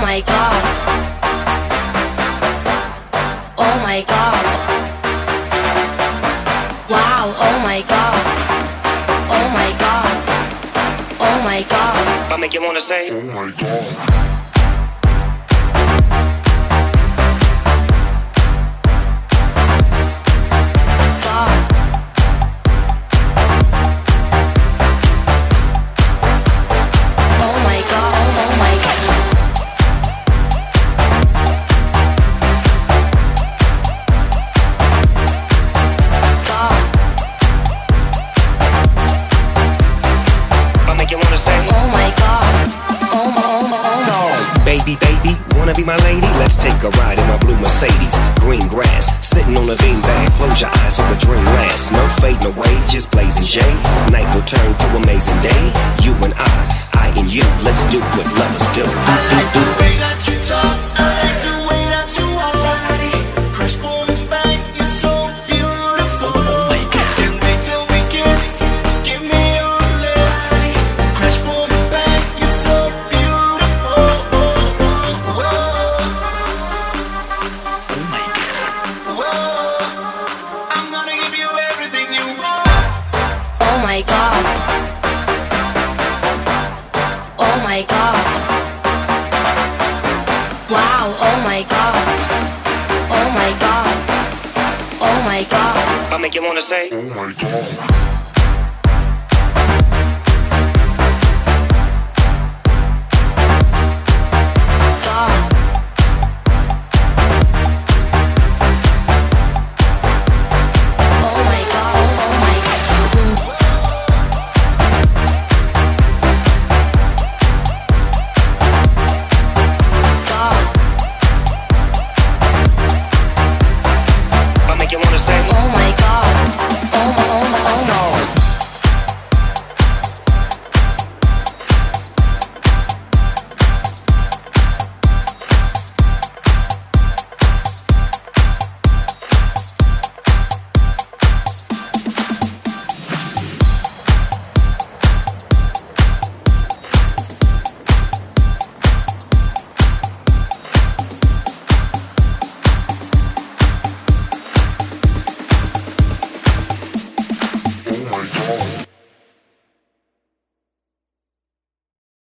my god. Oh my god. Wow, oh my god. Oh my god. Oh my god. I make you wanna say, oh my god. Be my lady, let's take a ride in my blue Mercedes. Green grass, sitting on a beanbag. Close your eyes so the dream lasts. No fading away, just blazing J. Night will turn to amazing day. You and I and you, let's do what lovers do. I like the way that you talk, I like the way that you walk. Crash, boom, bang, you're so beautiful. Oh my God. Can't wait till we kiss. Give me your lips. Crash, boom, bang, you're so beautiful. Oh my god. Oh my god. Wow, oh my god. Oh my god. Oh my god. I make you wanna say, oh my god.